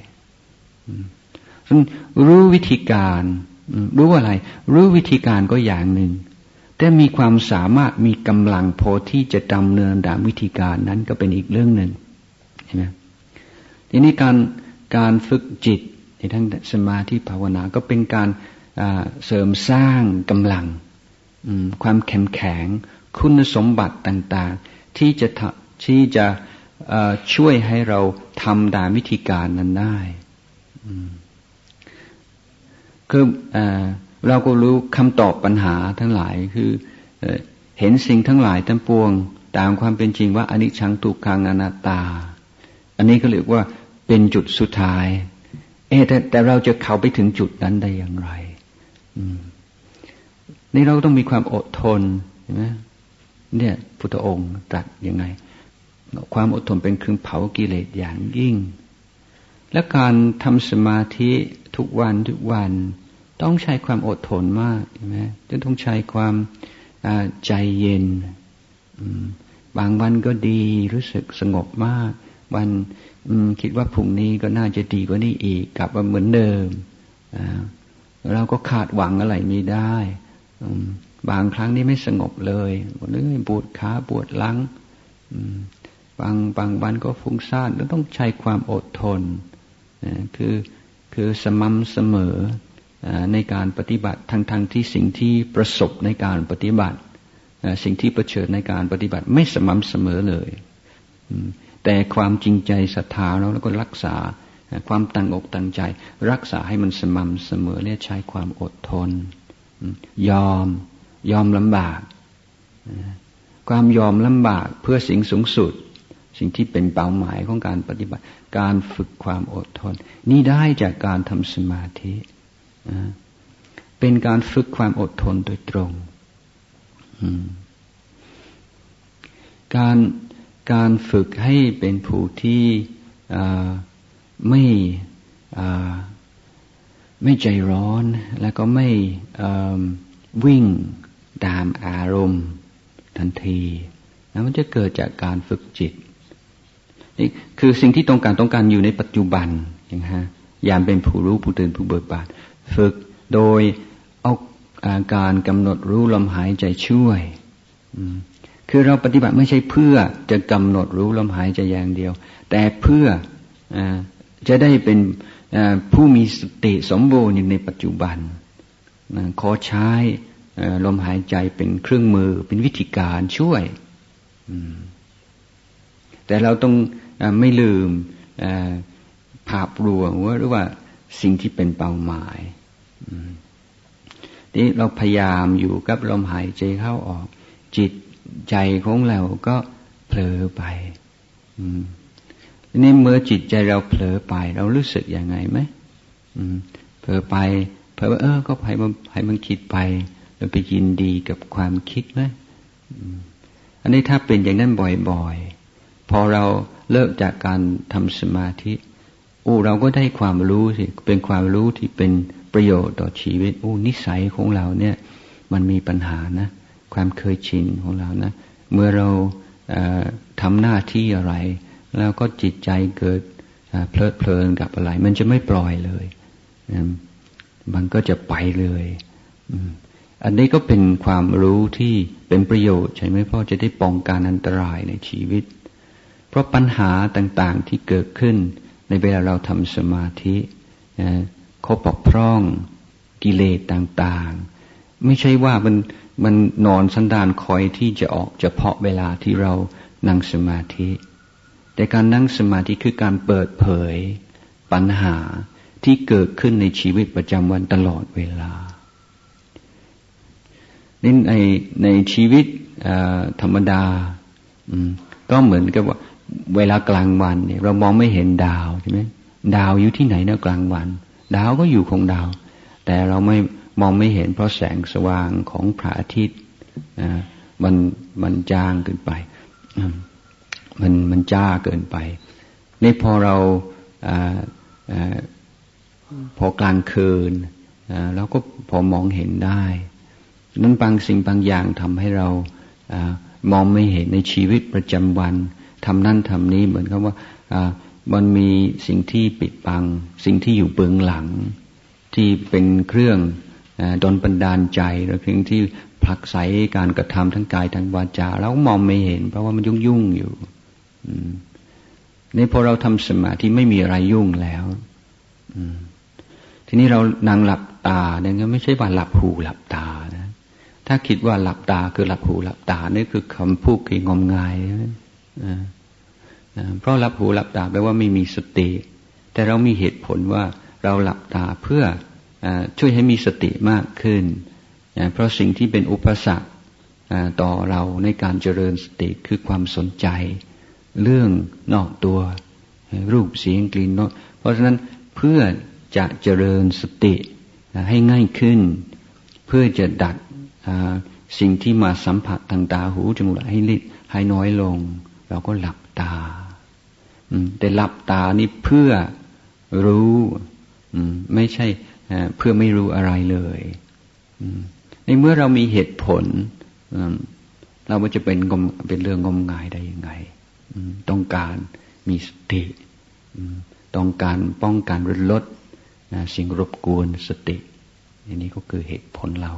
รู้วิธีการรู้อะไรรู้วิธีการก็อย่างหนึ่งแต่มีความสามารถมีกำลังพอที่จะดำเนินตามวิธีการนั้นก็เป็นอีกเรื่องหนึ่งเห็นไหมทีนี้การการฝึกจิตในทั้งสมาธิภาวนาก็เป็นการเสริมสร้างกำลังความแข็งแข็งคุณสมบัติต่างๆที่จะที่จะช่วยให้เราทำตามวิธีการนั้นได้คือเราก็รู้คำตอบปัญหาทั้งหลายคือเห็นสิ่งทั้งหลายทั้งปวงตามความเป็นจริงว่าอนิจจังทุกขังอนัตตาอันนี้ก็เรียกว่าเป็นจุดสุดท้ายเอ๊ะแต่แต่เราจะเข้าไปถึงจุดนั้นได้อย่างไรนี่เราต้องมีความอดทนเห็นไหมเนี่ยพุทธองค์ตรัสยังไงความอดทนเป็นเครื่องเผากิเลสอย่างยิ่งและการทำสมาธิทุกวันทุกวันต้องใช้ความอดทนมากใช่ไหมจะต้องใช้ความใจเย็นบางวันก็ดีรู้สึกสงบมากวันคิดว่าพรุ่งนี้ก็น่าจะดีกว่านี้อีกกลับมาเหมือนเดิมเราก็คาดหวังอะไรไม่ได้บางครั้งนี่ไม่สงบเลยหรือปวดขาปวดหลังบางบางวันก็ฟุ้งซ่านแล้วต้องใช้ความอดทนคือคือสม่ำเสมอในการปฏิบัติทั้งทั้งที่สิ่งที่ประสบในการปฏิบัติสิ่งที่เผชิญในการปฏิบัติไม่สม่ำเสมอเลยแต่ความจริงใจศรัทธาเราแล้วก็รักษาความตั้งอกตั้งใจรักษาให้มันสม่ำเสมอเนี่ยใช้ความอดทนยอมยอมลำบากความยอมลำบากเพื่อสิ่งสูงสุดสิ่งที่เป็นเป้าหมายของการปฏิบัติการฝึกความอดทนนี่ได้จากการทำสมาธิเป็นการฝึกความอดทนโดยตรงการการฝึกให้เป็นผู้ที่ไม่ไม่ใจร้อนแล้วก็ไม่วิ่งตามอารมณ์ทันทีแล้วมันจะเกิดจากการฝึกจิตนี่คือสิ่งที่ต้องการต้องการอยู่ในปัจจุบันอย่างฮะยามเป็นผู้รู้ผู้ตื่นผู้เบิกบานฝึกโดยเอาอาการกำหนดรู้ลมหายใจช่วยคือเราปฏิบัติไม่ใช่เพื่อจะกำหนดรู้ลมหายใจอย่างเดียวแต่เพื่อจะได้เป็นผู้มีสติสมบูรณ์อยู่ในปัจจุบันขอใช้ลมหายใจเป็นเครื่องมือเป็นวิธีการช่วยแต่เราต้องไม่ลืมภาพรวมหรือว่าสิ่งที่เป็นเป้าหมายนี่เราพยายามอยู่กับลมหายใจเข้าออกจิตใจของเราก็เผลอไปนี่เมื่อจิตใจเราเผลอไปเรารู้สึกยังไงไหมเผลอไปเผลอเออก็ให้มันให้มันคิดไปเราไปยินดีกับความคิดไหมอันนี้ถ้าเป็นอย่างนั้นบ่อยๆพอเราเลิกจากการทำสมาธิโอ้เราก็ได้ความรู้สิเป็นความรู้ที่เป็นประโยชน์ต่อชีวิตโอ้นิสัยของเราเนี่ยมันมีปัญหานะความเคยชินของเรานะเมื่อเราทำหน้าที่อะไรแล้วก็จิตใจเกิดเพลิดเพลินกับอะไรมันจะไม่ปล่อยเลยมันก็จะไปเลยอันนี้ก็เป็นความรู้ที่เป็นประโยชน์ใช่ไหมเพราะจะได้ป้องกันอันตรายในชีวิตเพราะปัญหาต่างๆที่เกิดขึ้นในเวลาเราทำสมาธิข้อบกพร่องกิเลสต่างๆไม่ใช่ว่ามันมันนอนสันดานคอยที่จะออกเฉพาะเวลาที่เรานั่งสมาธิแต่การนั่งสมาธิคือการเปิดเผยปัญหาที่เกิดขึ้นในชีวิตประจำวันตลอดเวลานี่ในในชีวิตธรรมดาก็เหมือนกับว่าเวลากลางวันเนี่ยเรามองไม่เห็นดาวใช่ไหมดาวอยู่ที่ไหนนะกลางวันดาวก็อยู่ของดาวแต่เราไม่มองไม่เห็นเพราะแสงสว่างของพระอาทิตย์มันมันจางเกินไปมันมันจ้าเกินไปนี่พอเราพอกลางคืนเราก็พอมองเห็นได้นั้นบางสิ่งบางอย่างทำให้เรามองไม่เห็นในชีวิตประจำวันทำนั่นทำนี้เหมือนกับว่ามันมีสิ่งที่ปิดบังสิ่งที่อยู่เบื้องหลังที่เป็นเครื่องดลบันดาลใจหรือสิ่งที่ผลักไสการกระทำทั้งกายทั้งวาจาเรามองไม่เห็นเพราะว่ามันยุ่งยุ่งอยู่นี่พอเราทำสมาธิไม่มีอะไรยุ่งแล้วทีนี้เรานั่งหลับตาเนี่ยก็ไม่ใช่ว่าหลับหูหลับตานะถ้าคิดว่าหลับตาคือหลับหูหลับตานี่คือคำพูดที่งมงายนะเพราะหลับหูหลับตาแปลว่าไม่มีสติแต่เรามีเหตุผลว่าเราหลับตาเพื่อช่วยให้มีสติมากขึ้นเพราะสิ่งที่เป็นอุปสรรคต่อเราในการเจริญสติคือความสนใจเรื่องนอกตัวรูปเสียงกลิ่นรสเพราะฉะนั้นเพื่อจะเจริญสติให้ง่ายขึ้นเพื่อจะดัดสิ่งที่มาสัมผัสทางตาหูจมูกให้ลิดให้น้อยลงเราก็หลับตาแต่หลับตานี่เพื่อรู้ไม่ใช่เพื่อไม่รู้อะไรเลยในเมื่อเรามีเหตุผลเราจะเป็นเป็นเรื่องงมงายได้ยังไงต้องการมีสติต้องการป้องกันลดสิ่งรบกวนสติอันนี้ก็คือเหตุผลเรา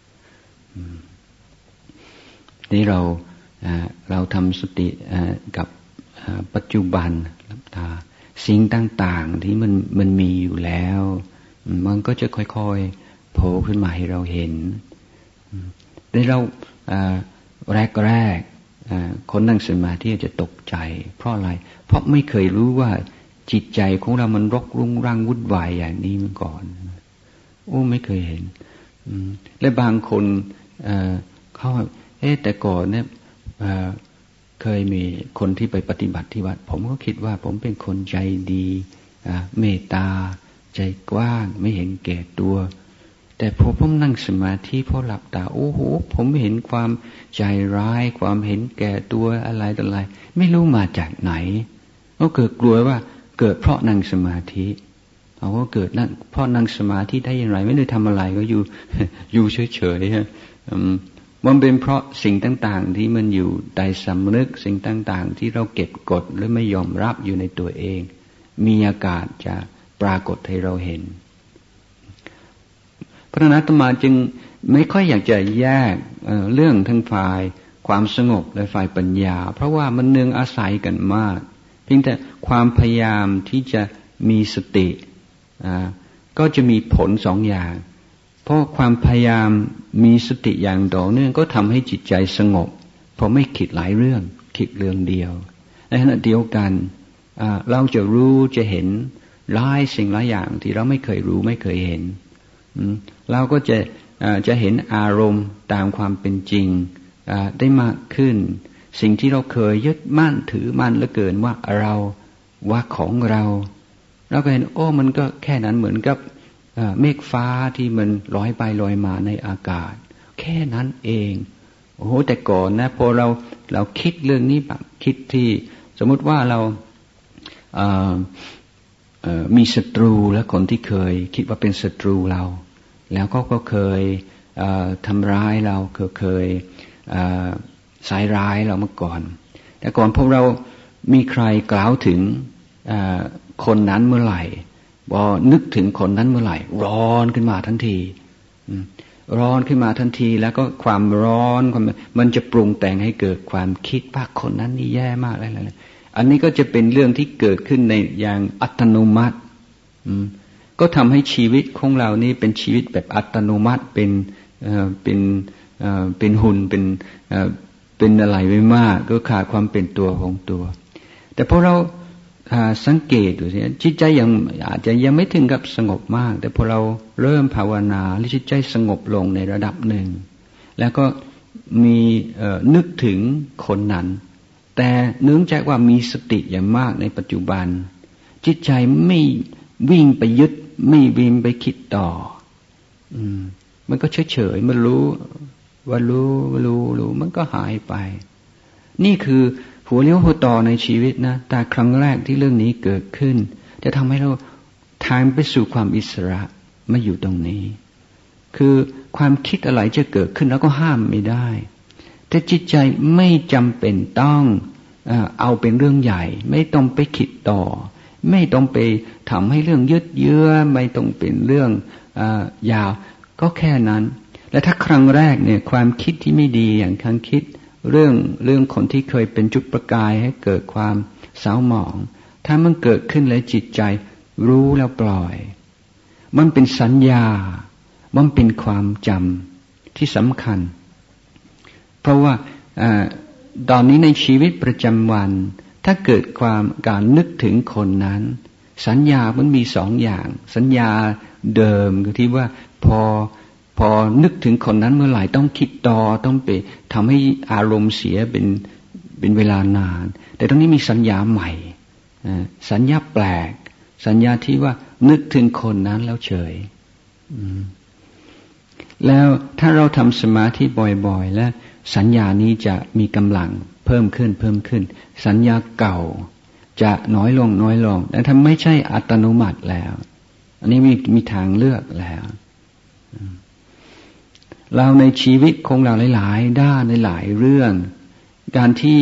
นี่เราเราทำสติกับปัจจุบันรับตาสิ่งต่างๆที่มันมันมีอยู่แล้วมันก็จะค่อยๆโผล่ขึ้นมาให้เราเห็นแต่เราแรกๆคนนั่งสมาธิจะตกใจเพราะอะไรเพราะไม่เคยรู้ว่าจิตใจของเรามันรกรุงรังวุ่นวายอย่างนี้มาก่อนโอ้ไม่เคยเห็นและบางคนเขาเอ๊ะแต่ก่อนเนี่ยเคยมีคนที่ไปปฏิบัติที่วัดผมก็คิดว่าผมเป็นคนใจดีเมตตาใจกว้างไม่เห็นแก่ตัวแต่พอผมนั่งสมาธิพอหลับตาโอ้โหผมเห็นความใจร้ายความเห็นแก่ตัวอะไรต่ออะไรไม่รู้มาจากไหนก็เกิดกลัวว่าเกิดเพราะนั่งสมาธิเอาก็เกิดนั่งเพราะนั่งสมาธิได้อย่างไรไม่ได้ทำอะไรก็อยู่อยู่เฉยๆฮะมันเป็นเพราะสิ่งต่างๆที่มันอยู่ใต้สำนึกสิ่งต่างๆที่เราเก็บกดหรือไม่ยอมรับอยู่ในตัวเองมีอากาศจะปรากฏให้เราเห็นเพราะฉะนั้นอาตมาจึงไม่ค่อยอยากจะแยก เ, เรื่องทั้งฝ่ายความสงบและฝ่ายปัญญาเพราะว่ามันเนืองอาศัยกันมากเพียงแต่ความพยายามที่จะมีสติก็จะมีผลสองอย่างเพราะความพยายามมีสติอย่างต่อเนื่องก็ทำให้จิตใจสงบเพราะไม่คิดหลายเรื่องคิดเรื่องเดียวในขณะเดียวกันเราจะรู้จะเห็นหลายสิ่งหลายอย่างที่เราไม่เคยรู้ไม่เคยเห็นเราก็จะจะเห็นอารมณ์ตามความเป็นจริงได้มากขึ้นสิ่งที่เราเคยยึดมั่นถือมั่นเหลือเกินว่าเราว่าของเราเราก็เห็นโอ้มันก็แค่นั้นเหมือนกับเมฆฟ้าที่มันลอยไปลอยมาในอากาศแค่นั้นเองโอ้โหแต่ก่อนนะพอเราเราคิดเรื่องนี้แบบคิดที่สมมุติว่าเรามีศัตรูและคนที่เคยคิดว่าเป็นศัตรูเราแล้วก็ก็เคยทำร้ายเราเคยเคยใส่ร้ายเราเมื่อก่อนแต่ก่อนพวกเรามีใครกล่าวถึงคนนั้นเมื่อไหร่พอนึกถึงคนนั้นเมื่อไหร่ร้อนขึ้นมาทันทีร้อนขึ้นมาทันทีแล้วก็ความร้อนมันจะปรุงแต่งให้เกิดความคิดว่าคนนั้นนี่แย่มากอะไรๆอันนี้ก็จะเป็นเรื่องที่เกิดขึ้นในอย่างอัตโนมัติก็ทำให้ชีวิตของเรานี่เป็นชีวิตแบบอัตโนมัติเป็นเอ่อเป็นเอ่อเป็นหุ่นเป็นเอ่อเป็นอะไรไม่มากก็ขาดความเป็นตัวของตัวแต่พอเราสังเกตดูสิจิตใจยังอาจจะยังไม่ถึงกับสงบมากแต่พอเราเริ่มภาวนาและจิตใจสงบลงในระดับหนึ่งแล้วก็มีนึกถึงคนนั้นแต่เนื่องจากว่ามีสติอย่างมากในปัจจุบันจิตใจไม่วิ่งไปยึดไม่วิ่งไปคิดต่ออืมมันก็เฉยๆมันรู้ว่ารู้รู้รู้มันก็หายไปนี่คือหัวเลี้ยวหัวต่อในชีวิตนะแต่ครั้งแรกที่เรื่องนี้เกิดขึ้นจะทำให้เราทางไปสู่ความอิสระมาอยู่ตรงนี้คือความคิดอะไรจะเกิดขึ้นแล้วก็ห้ามไม่ได้แต่จิตใจไม่จำเป็นต้องเอาเป็นเรื่องใหญ่ไม่ต้องไปคิดต่อไม่ต้องไปทำให้เรื่องยืดเยื้อไม่ต้องเป็นเรื่องยาวก็แค่นั้นและถ้าครั้งแรกเนี่ยความคิดที่ไม่ดีอย่างครั้งคิดเรื่องเรื่องคนที่เคยเป็นจุดประกายให้เกิดความเศร้าหมองถ้ามันเกิดขึ้นแล้วจิตใจรู้แล้วปล่อยมันเป็นสัญญามันเป็นความจำที่สำคัญเพราะว่าตอนนี้ในชีวิตประจำวันถ้าเกิดความการนึกถึงคนนั้นสัญญามันมีสองอย่างสัญญาเดิมคือที่ว่าพอพอนึกถึงคนนั้นเมื่อไหร่ต้องคิดต่อต้องไปทำให้อารมณ์เสียเป็นเป็นเวลานานแต่ตรงนี้มีสัญญาใหม่สัญญาแปลกสัญญาที่ว่านึกถึงคนนั้นแล้วเฉยแล้วถ้าเราทำสมาธิบ่อยๆและสัญญานี้จะมีกำลังเพิ่มขึ้นเพิ่มขึ้นสัญญาเก่าจะน้อยลงน้อยลงแต่ถ้าไม่ใช่อัตโนมัติแล้วอันนี้มีมีทางเลือกแล้วเราในชีวิตของเราหลายๆด้านในหลายเรื่องการที่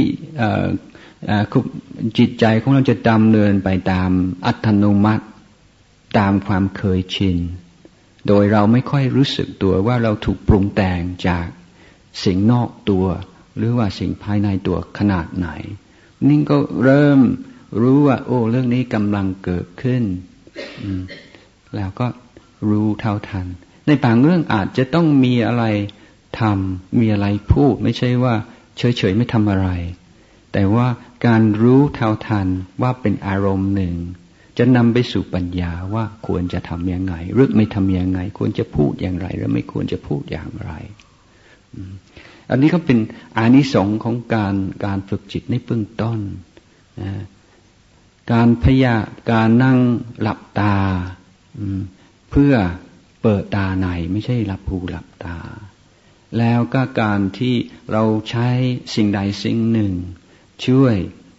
จิตใจของเราจะดำเนินไปตามอัตโนมัติตามความเคยชินโดยเราไม่ค่อยรู้สึกตัวว่าเราถูกปรุงแต่งจากสิ่งนอกตัวหรือว่าสิ่งภายในตัวขนาดไหนนี่ก็เริ่มรู้ว่าโอ้เรื่องนี้กำลังเกิดขึ้นแล้วก็รู้เท่าทันในบางเรื่องอาจจะต้องมีอะไรทำมีอะไรพูดไม่ใช่ว่าเฉยๆไม่ทำอะไรแต่ว่าการรู้เท่าทันว่าเป็นอารมณ์หนึ่งจะนำไปสู่ปัญญาว่าควรจะทำยังไงหรือไม่ทำยังไงควรจะพูดอย่างไรหรือไม่ควรจะพูดอย่างไรอันนี้ก็เป็นอานิสงส์ของการการฝึกจิตในเบื้องต้นนะการพยาการนั่งหลับตาเพื่อเปิดตาในไม่ใช่หลับหูหลับตาแล้วก็การที่เราใช้สิ่งใดสิ่งหนึ่งช่วย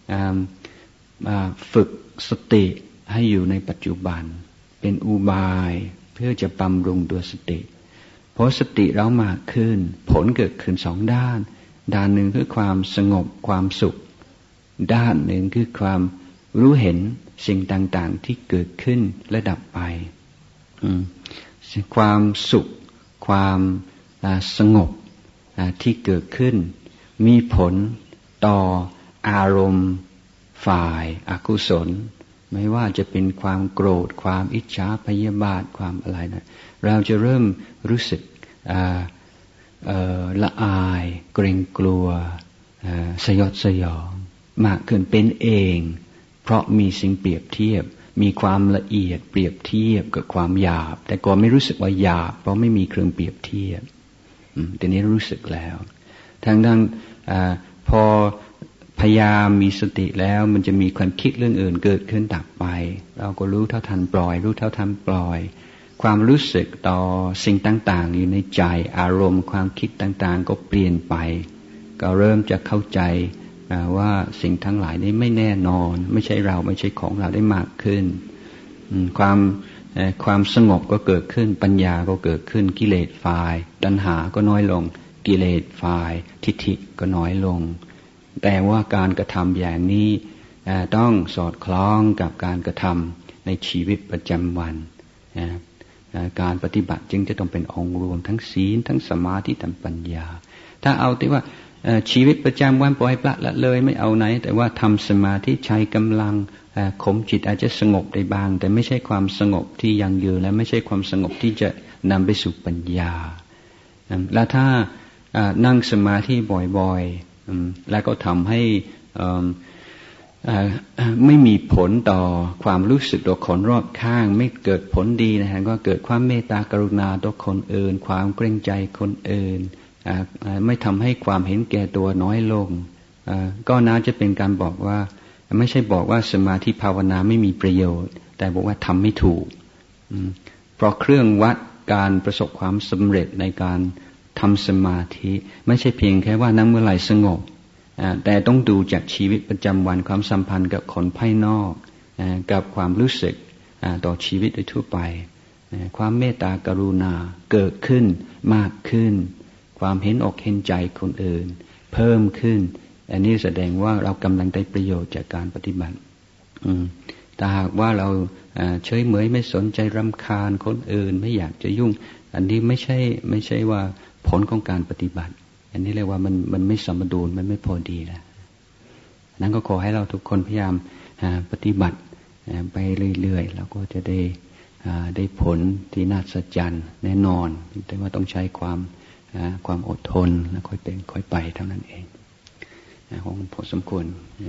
ฝึกสติให้อยู่ในปัจจุบันเป็นอุบายเพื่อจะบำรุงตัวสติเพราะสติเรามากขึ้นผลเกิดขึ้นสองด้านด้านหนึ่งคือความสงบความสุขด้านหนึ่งคือความรู้เห็นสิ่งต่างๆที่เกิดขึ้นและดับไปความสุขความสงบที่เกิดขึ้นมีผลต่ออารมณ์ฝ่ายอกุศลไม่ว่าจะเป็นความโกรธความอิจฉาพยาบาทความอะไรนะเราจะเริ่มรู้สึกละอายเกรงกลัวสยดสยองมากขึ้นเป็นเองเพราะมีสิ่งเปรียบเทียบมีความละเอียดเปรียบเทียบกับความหยาบแต่ก่อนไม่รู้สึกว่าหยาบเพราะไม่มีเครื่องเปรียบเทียบแต่นี้รู้สึกแล้วทางด้านพอพยายามมีสติแล้วมันจะมีความคิดเรื่องอื่นเกิดขึ้นดับไปเราก็รู้เท่าทันปล่อยรู้เท่าทันปล่อยความรู้สึกต่อสิ่งต่างๆอยู่ในใจอารมณ์ความคิดต่างๆก็เปลี่ยนไปก็เริ่มจะเข้าใจว่าสิ่งทั้งหลายนี้ไม่แน่นอนไม่ใช่เราไม่ใช่ของเราได้มากขึ้นความความสงบก็เกิดขึ้นปัญญาก็เกิดขึ้นกิเลสฝ่ายตัณหาก็น้อยลงกิเลสฝ่ายทิฏฐิก็น้อยลงแต่ว่าการกระทำอย่างนี้ต้องสอดคล้องกับการกระทำในชีวิตประจำวันการปฏิบัติจึงจะต้องเป็นองค์รวมทั้งศีลทั้งสมาธิทั้งปัญญาถ้าเอาแต่ว่าชีวิตประจำวันปล่อยปละละเลยไม่เอาไหนแต่ว่าทำสมาธิใช้กำลังข่มจิตอาจจะสงบได้บ้างแต่ไม่ใช่ความสงบที่ยั่งยืนและไม่ใช่ความสงบที่จะนำไปสู่ปัญญาและถ้านั่งสมาธิบ่อยๆแล้วก็ทำให้ไม่มีผลต่อความรู้สึกต่อคนรอบข้างไม่เกิดผลดีนะฮะก็เกิดความเมตตากรุณาต่อคนอื่นความเกรงใจคนอื่นไม่ทำให้ความเห็นแก่ตัวน้อยลงก็น่าจะเป็นการบอกว่าไม่ใช่บอกว่าสมาธิภาวนาไม่มีประโยชน์แต่บอกว่าทำไม่ถูกเพราะเครื่องวัดการประสบความสำเร็จในการทำสมาธิไม่ใช่เพียงแค่ว่านั่งเมื่อไหร่สงบแต่ต้องดูจากชีวิตประจำวันความสัมพันธ์กับคนภายนอกกับความรู้สึกต่อชีวิตโดยทั่วไปความเมตตากรุณาเกิดขึ้นมากขึ้นความเห็นอกเห็นใจคนอื่นเพิ่มขึ้นอันนี้แสดงว่าเรากำลังได้ประโยชน์จากการปฏิบัติแต่หากว่าเราเฉยเมยไม่สนใจรำคาญคนอื่นไม่อยากจะยุ่งอันนี้ไม่ใช่ไม่ใช่ว่าผลของการปฏิบัติอันนี้เรียกว่ามันมันไม่สมดุลมันไม่พอดีนะนั้นก็ขอให้เราทุกคนพยายามปฏิบัติไปเรื่อยๆแล้วก็จะได้ได้ผลที่น่าสัจจันแน่นอนแต่ว่าต้องใช้ความความอดทนแล้วค่อยเป็นค่อยไปเท่านั้นเองคงพอสมควร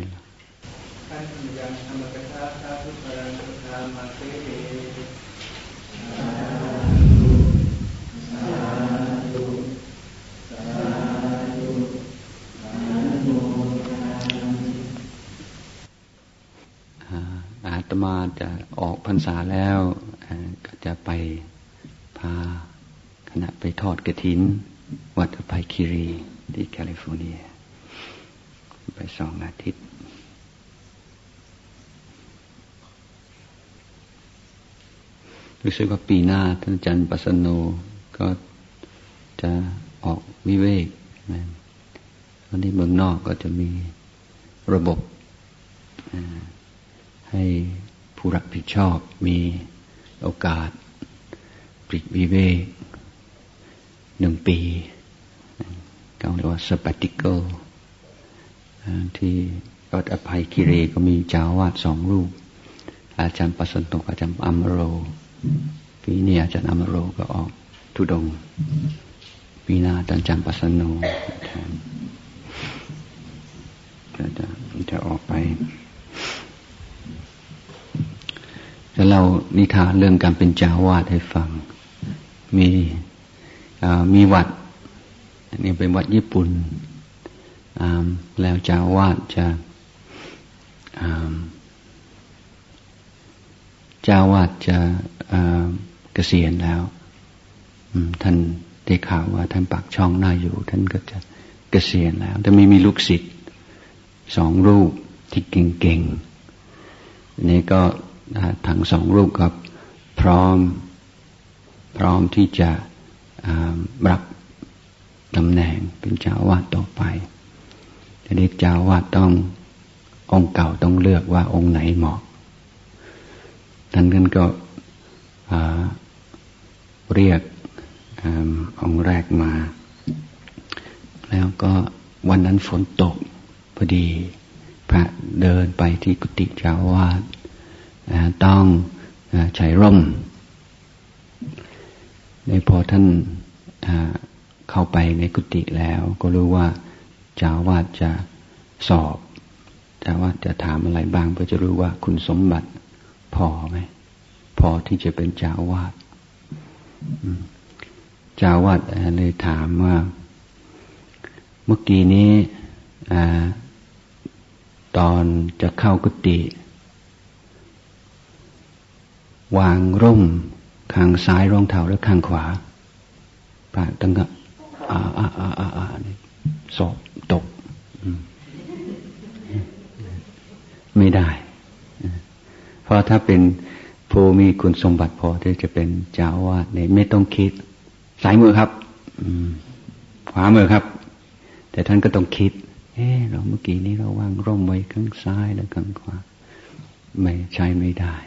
อาตมาจะออกพรรษาแล้วก็จะไปพาคณะไปทอดกฐินวัดอภัยคีรีที่แคลิฟอร์เนียไปสองอาทิตย์รู้สึกว่าปีหน้าท่านอาจารย์ปัสสโนก็จะออกวิเวกนะวันนี้เมืองนอกก็จะมีระบบให้ผู้รับผิดชอบมีโอกาสปลีกวิเวกหนึ่งปีเขาเรียกว่า sabbatical ที่วัดอภัยคีรีก็มีเจ้าวาดสองรูปอาจารย์ปัสสโนกับอาจารย์อัมโรปีนี้อาจารย์อัมโรก็ออกธุดงค์ปีหน้าอาจารย์ปัสสโนแทนจะจะจะออกไปจะเล่านิทานเรื่องการเป็นเจ้าวาดให้ฟังมีมีวัดอันนี้เป็นวัดญี่ปุ่นแล้วเจ้าวาดจะเจ้าวาดจะเกษียณแล้วท่านได้ข่าวว่าท่านปากช่องน่าอยู่ท่านก็จะเกษียณแล้วแต่ไม่มีลูกศิษย์สองรูปที่เก่งๆนี่ก็ทั้งสองรูปก็พร้อมพร้อมที่จะรับตำแหน่งเป็นเจ้าวาดต่อไปทีนี้เจ้าวาดต้ององค์เก่าต้องเลือกว่าองค์ไหนเหมาะท่านนั้นก็เรียกองค์แรกมาแล้วก็วันนั้นฝนตกพอดีพระเดินไปที่กุฏิเจ้าวาดต้องใช้ร่มในพอท่านเข้าไปในกุฏิแล้วก็รู้ว่าเจ้าวาดจะสอบเจ้าวาดจะถามอะไรบ้างเพื่อจะรู้ว่าคุณสมบัติพอไหมพอที่จะเป็นเจ้าวาดเจ้าวาดเลยถามว่าเมื่อกี้นี้ตอนจะเข้ากุฏิวางร่มข้างซ้ายรองเท้าหรือข้างขวาพระตั้งก็อ่าอ่าอ่าอ่าสอบตกไม่ได้เพราะถ้าเป็นผู้มีคุณสมบัติพอที่จะเป็นเจ้าอาวาสเนี่ยไม่ต้องคิดซ้ายมือครับขวามือครับแต่ท่านก็ต้องคิดเออเราเมื่อกี้นี้เราวางร่มไว้ข้างซ้ายแล้วข้างขวาไม่ใช้ไม่ได้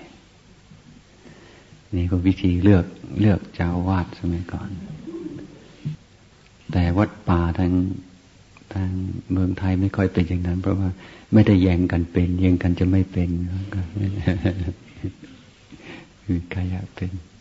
นี่ก็วิธีเลือกเลือกเจ้าอาวาสสมัยก่อนแต่วัดป่าทางทางเมืองไทยไม่ค่อยเป็นอย่างนั้นเพราะว่าไม่ได้แย่งกันเป็นแย่งกันจะไม่เป็นคือใครอยากเป็น